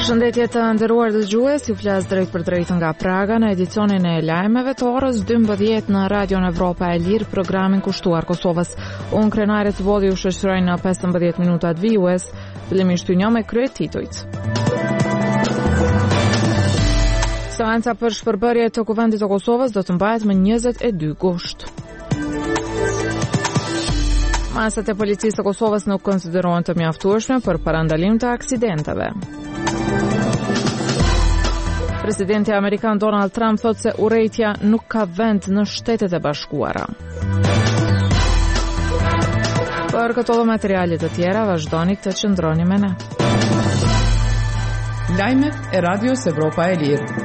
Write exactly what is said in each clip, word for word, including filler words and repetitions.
Përshëndetje të nderuar dëgjues, ju flas drejt për drejt nga Praga në edicionin e lajmeve të orës dymbëdhjetë në Radion Evropa e Lirë, programin kushtuar Kosovës. Unë krenare të vodhi u shoqëroj në pesëmbëdhjetë minutat vijues, fillimisht një me kryet titujt. Seanca për shpërbërje të Kuvendit të Kosovës do të mbahet më njëzet e dy gusht. Masat e policisë të Kosovës nuk konsiderohen të mjaftueshme për parandalim të aksidenteve. Presidenti Amerikan Donald Trump thot se urrejtja nuk ka vend në Shtetet e Bashkuara. Për këto dhe materialet të tjera, vazhdoni të qëndroni me ne. Lajmet e Radios Evropa e Lirë.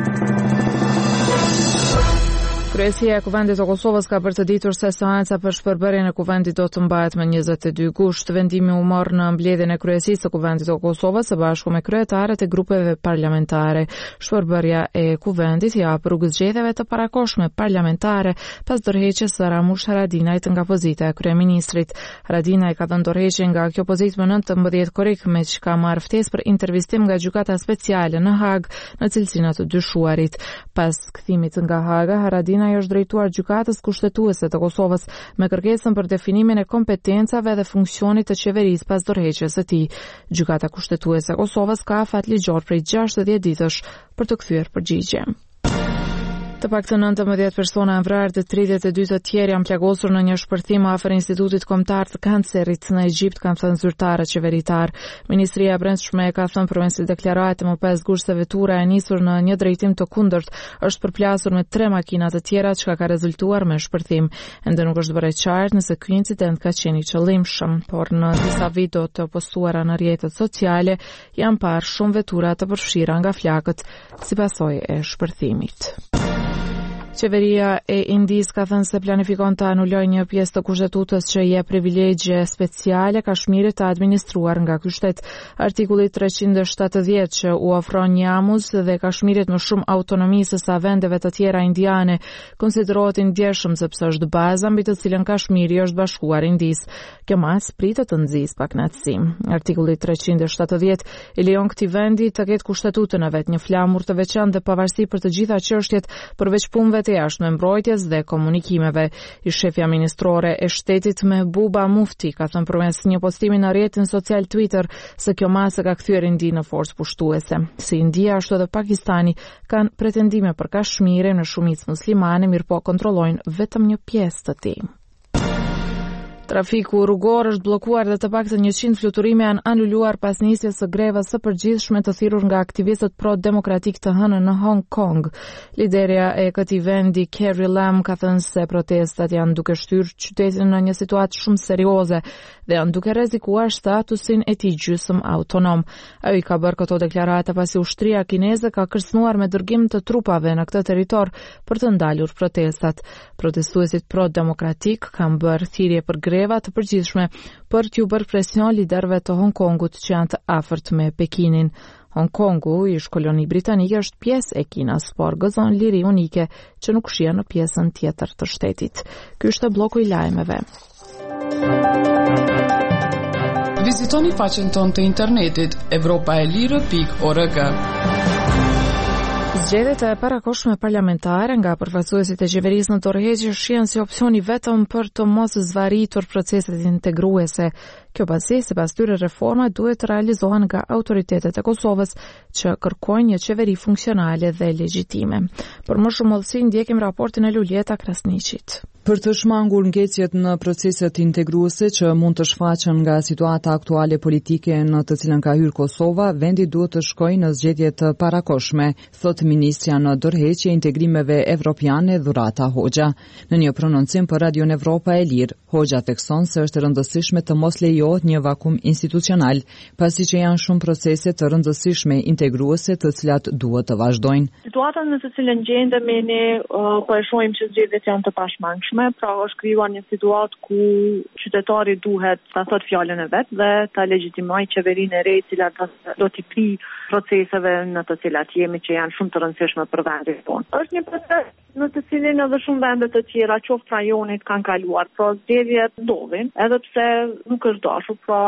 Kryesia e Kuvendit të Kosovës ka përditur se seanca për shpërbërjen e Kuvendit do të mbahet më njëzet e dy gusht. Vendimi u mor në mbledhjen e kryesisë së Kuvendit të Kosovës së bashku me kryetarët e grupeve parlamentare. Shpërbërja e Kuvendit jap rrugë zgjedhjeve të parakohshme parlamentare pas dorëheqjes së Ramush Haradinajt nga pozita e kryeministrit. Haradinaj ka dhënë dorëheqje nga kjo pozitë më nëntëmbëdhjetë korrik, me që ka marrë ftesë për intervistim nga gjykata speciale në Hagë në cilësinë të dyshuarit. Pas kthimit nga Haga, Haradinaj Ai është drejtuar gjykatës kushtetuese të Kosovës me kërkesën për definimin e kompetencave dhe funksionit të qeverisë pas dorëheqjes së tij. Gjykata kushtetuese e Kosovës ka afat ligjor prej gjashtëdhjetë ditësh për të kthyer përgjigje. Të paktën nëntëmbëdhjetë persona janë vrarë dhe tridhjetë e dy të tjerë janë plagosur në një shpërthim afër Institutit Kombëtar të Kancerit në Egjipt, kanë thënë zyrtarët qeveritar. Ministria e Brendshme ka thënë përmes deklarate më pesë gusht se vetura e nisur në një drejtim të kundërt është përplasur me tre makina të tjera, çka ka rezultuar me shpërthim. Ende nuk është bërë qartë nëse ky incident ka qenë i qëllimshëm, por në disa video të postuara në rrjetet sociale janë parë shumë vetura të përfshira nga flakët si pasojë e shpërthimit. Qeveria e Indisë ka thënë se planifikon të anulojë një pjesë të kushtetutës që jep privilegje speciale Kashmirit të administruar nga ky shtet. Artikulli treqind e shtatëdhjetë që u ofron Jammus dhe Kashmirit më shumë autonomi se sa vendeve të tjera indiane konsiderohet i ndjeshëm sepse është baza mbi të cilën Kashmiri është bashkuar Indisë. Kjo mas pritet të nxjisë pak natësim. Artikulli treqind e shtatëdhjetë i lejon këtij vendi të ketë kushtetutën e vet, një flamur të veçantë dhe pavarësi për të gjitha çështjet përveç punëve të jashtme mbrojtjes dhe komunikimeve. I shefja ministrore e shtetit Mehbuba Mufti ka thënë përmes një postimi në rrjetin social Twitter se kjo masë ka kthyer Indinë në forcë pushtuese. Si India ashtu edhe Pakistani kanë pretendime për Kashmirin në shumicë muslimane, mirëpo kontrollojnë vetëm një pjesë të tij. Trafiku rrugor është bllokuar dhe të paktën njëqind fluturime janë anuluar pas nisjes së grevës së përgjithshme të thirrur nga aktivistët pro-demokratik të hënën në Hong Kong. Liderja e këtij vendi, Carrie Lam, ka thënë se protestat janë duke shtyrë qytetin në një situatë shumë serioze dhe janë duke rrezikuar statusin e tij gjysmë autonom. Ai ka bërë këto deklarate pasi ushtria kineze ka kërcënuar me dërgim të trupave në këtë territor për të ndalur protestat. Protestuesit pro-demokratik kanë bërë thirrje për greva të përgjithshme për t'ju bërë presion liderëve të Hong Kongut që janë të afërt me Pekinin. Hong Kongu, ish koloni britanike, është pjesë e Kinës, por gëzon liri unike që nuk shihen në pjesën tjetër të shtetit. Ky është bloku i lajmeve. Vizitoni faqen tonë të internetit evropaelire pikë org. Zgjedhjet e parakohshme parlamentare nga përfaqësuesit e qeverisë në dorëheqje shihen si opsioni vetëm për të mos zvarritur proceset integruese. Kjo pasi, sipas tyre, reforma duhet të realizohen nga autoritetet e Kosovës që kërkojnë një qeveri funksionale dhe legjitime. Për më shumë hollësi ndjekim raportin e Luljeta Krasniqit. Për të shmangur ngecjet në proceset integruese që mund të shfaqen nga situata aktuale politike në të cilën ka hyrë Kosova, vendi duhet të shkojë në zgjedhje të parakohshme, thot ministrja në dorëheqje integrimeve evropiane Dhurata Hoxha. Në një prononcim për Radion Evropa e Lirë, Hoxha thekson se është rëndësishme të mos lejohet një vakum institucional, pasi që janë shumë procese të rëndësishme integruese të cilat duhet të vazhdojnë. Situata në të cilën gjendemi ne uh, po e shohim që zgjedhjet janë të pashmangshme. Pra është krijuar një situatë ku qytetari duhet ta thotë fjalën e vet dhe ta legjitimojë qeverinë e re, e cila do t'i kri proceseve në të cilat jemi që janë shumë të rëndësishme për vendin tonë. Është një proces në të cilin edhe shumë vende të tjera, qoftë rajonit, kanë kaluar, pra zgjedhjet ndodhin, edhe pse nuk është dashur, pra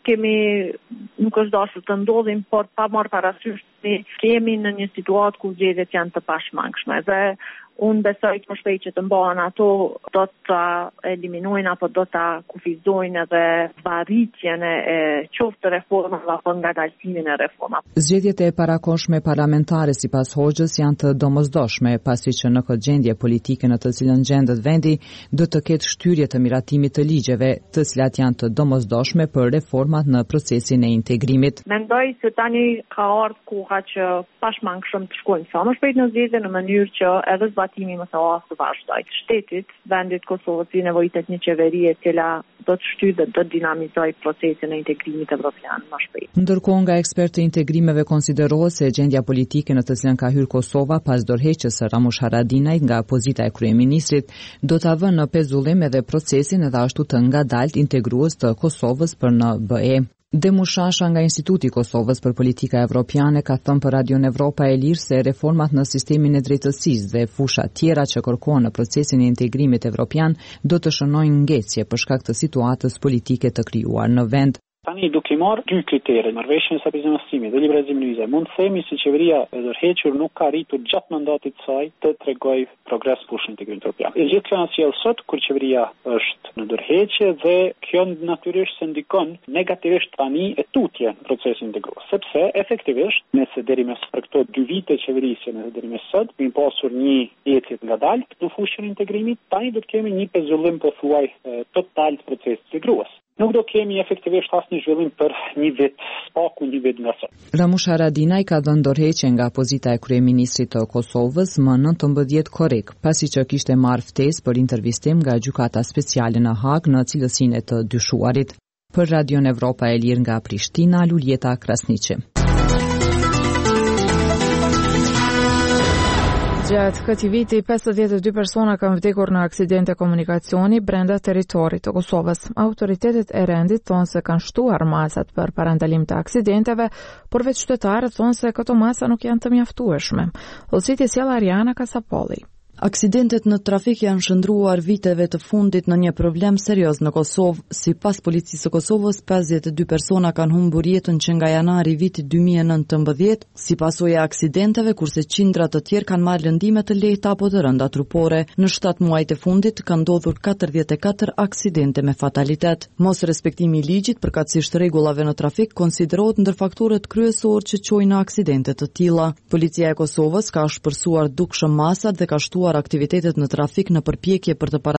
kemi, nuk është dashur të ndodhin, por pa marrë parasysh ne kemi në një situatë ku zgjedhjet janë të pashmangshme dhe unë besoj të më shpejt që të mbahen ato do të eliminojnë apo do të kufizojnë edhe varritjen e qoftë reformave apo ngadalësimin e reformave. Zgjedhjet e parakohshme parlamentare sipas Hoxhës janë të domosdoshme, pasi që në këtë gjendje politike në të cilën gjendet vendi do të ketë shtyrje të miratimit të ligjeve, të cilat janë të domosdoshme për reformat në procesin e integrimit. Mendoj se tani ka ardhur koha që pashmangshëm të shkojmë sa më shpejt në zgjedhje në mënyrë që edhe zbatimi më së asti të vazhdoj. Shtetit, vendit Kosovës i nevojitet një qeveri e cila do të shtyjë dhe do të dinamizoj procesin e integrimit evropian më shpejt. Ndërkohë nga ekspertë të integrimeve konsiderohet se gjendja politike në të cilën ka hyrë Kosova pas dorëheqjes së Ramush Haradinajt nga pozita e kryeministrit do ta vënë në pezullim edhe procesin edhe ashtu të ngadalt integrues të Kosovës për në B E. Demushasha nga Instituti i Kosovës për Politika Evropiane ka thënë për Radion Evropa e Lirë se reformat në sistemin e drejtësisë dhe fusha tjera që kërkohen në procesin e integrimit evropian do të shënojnë ngecje për shkak të situatës politike të krijuar në vend. Tani duke marrë dy kritere, marrëveshjen e stabilizimit dhe liberalizimin e vizave, mund të themi se qeveria e dorëhequr nuk ka arritur gjatë mandatit të saj të tregojë progres fushën e integrimit evropian. E gjithë kjo sjell sot kur qeveria është në dorëheqje dhe kjo natyrisht se ndikon negativisht tani e tutje në procesin integrues, sepse efektivisht nëse deri mes për këto dy vite qeverisje nëse deri mes sot kemi pasur një ecje ngadalt në fushën e integrimit, tani do të kemi një pezullim pothuaj total të procesit integrues. Nuk do kemi efektivisht asnjë zhvillim për një vit, spaku një vit nga sot. Ramush Haradinaj ka dhënë dorëheqje nga pozita e kryeministrit të Kosovës më nëntëmbëdhjetë korrik, pasi që kishte marrë ftesë për intervistim nga gjykata speciale në Hag në cilësinë e të dyshuarit. Për Radion Evropa e Lirë nga Prishtina, Luljeta Krasniqi. Gjatë këtij viti, pesëdhjetë e dy persona kanë vdekur në aksidente komunikacioni brenda territorit të Kosovës. Autoritetet e rendit thonë se kanë shtuar masat për parandalim të aksidenteve, por vetë qytetarët thonë se këto masa nuk janë të mjaftueshme. Ose sjell Ariana Kasapolli. Aksidentet në trafik janë shndruar viteve të fundit në një problem serioz në Kosovë. Sipas policisë së Kosovës, pesëdhjetë e dy persona kanë humbur jetën që nga janari vitit dy mijë e nëntëmbëdhjetë, si pasojë e aksidenteve, kurse qindra të tjerë kanë marrë lëndime të lehta apo të rënda trupore. Në shtatë muajt e fundit kanë ndodhur katërdhjetë e katër aksidente me fatalitet. Mos respektimi i ligjit përkatësisht rregullave në trafik konsiderohet ndër faktorët kryesorë që çojnë në aksidente të tilla. Policia e Kosovës ka shpërsuar dukshëm masat dhe ka shtuar aktivitetet në trafik në përpjekje për të